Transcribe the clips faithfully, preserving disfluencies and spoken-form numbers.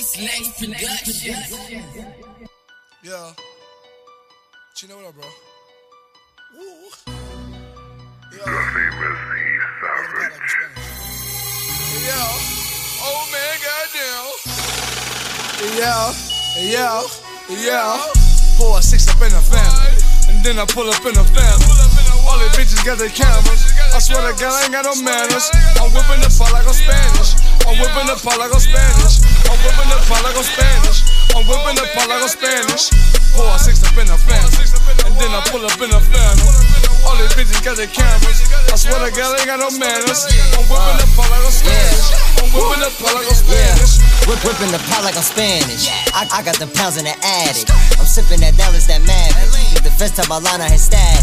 Slash Production. Yeah. Chino, what up, bro? Woo. Yeah. The famous East Savage. Yeah. Oh man, goddamn. Yeah. Yeah. Yeah. Four, six up in the family. And then I pull up in the family. All the bitches got their cameras. I swear to God, I ain't got no manners. I'm whipping the pot like I'm Spanish. I'm whipping the pot like I'm Spanish. I'm whipping the pot like I'm Spanish. I'm whipping the pot like I'm Spanish. Four, six up in the family. And then I pull up in the family. All the bitches got their cameras. I swear to God, I ain't got no manners. I'm whipping the pot like I'm Spanish. I'm whipping the pot like I'm Spanish. Whip, whipping the pot like I'm Spanish. I, I got the pounds in the attic. I'm sipping that Dallas, that Maverick. Get the first time I line, I hit static.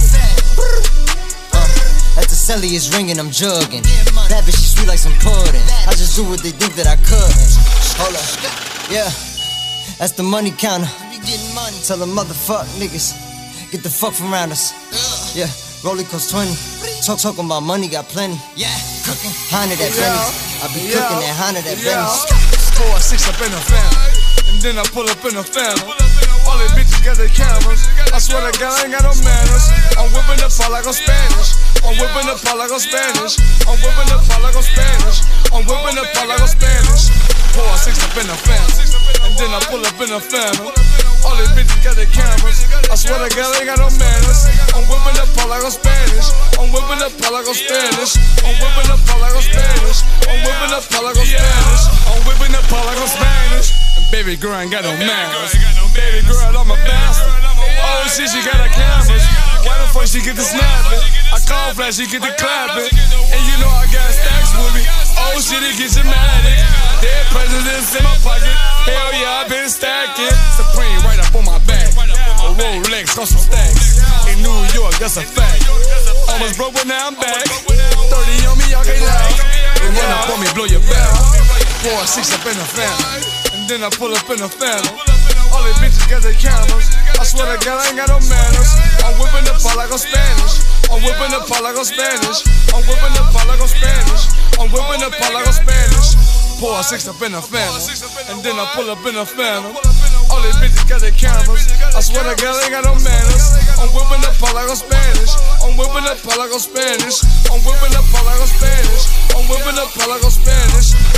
Uh, as the celly is ringing, I'm jugging. That bitch, she sweet like some pudding. I just do what they think that I couldn't. Hold up, yeah. That's the money counter. Tell the motherfuck niggas, get the fuck from around us. Yeah, Rollie costs twenty. Talk talking about money, got plenty. Yeah, cooking. Honda that Benny's. I be Yeah. cooking that Honda that Yeah. Benny's. Four, six up in the family. And then I pull up in the family. All the bitches got their cameras. I swear to God, I ain't got no manners. I'm whipping the pot like I'm Spanish. I'm whipping the pot like I'm Spanish. I'm whipping the pot like I'm Spanish. I'm whipping the pot like I'm Spanish. Four, six up in the family. And then I pull up in the family. All the bitches got their cameras. I swear to God, I ain't got no manners. I'm whipping the pot like I'm Spanish. I'm whipping the pot like I'm Spanish. I'm whipping the pot like I'm Spanish. I'm whipping the pot like I'm Spanish. I'm whipping the pot like I'm Spanish. And baby girl ain't got no manners. Baby girl, I'm a bastard. Oh shit, she got her cameras. Why the fuck she get the snapping? I call flash, she get the clapping. And you know I got stacks with me. Oh shit, it gets dramatic. Dead presidents in my pocket. Hell yeah, I been stacking. Supreme right up on my back. A Rolex cost some stacks. In New York, that's a fact. Almost broke, but now I'm back. thirty on me, y'all can't laugh. They run up on me, blow your back. Four, six up in the family. And then I pull up in the family. All the bitches got their cameras. I swear to God, I ain't got no manners. I'm whipping the pot like I'm Spanish. I'm whipping the pot like I'm Spanish. I'm whipping the pot like I'm Spanish. I'm whipping the pot like I'm Spanish. Four, six up in the family. And then I pull up in the family. All the bitches got their cameras. I swear to God, I ain't got no manners. I'm whipping the pot like I'm Spanish. I'm whipping the pot like I'm Spanish. I'm whipping the pot like I'm Spanish. I'm whipping the pot like I'm Spanish.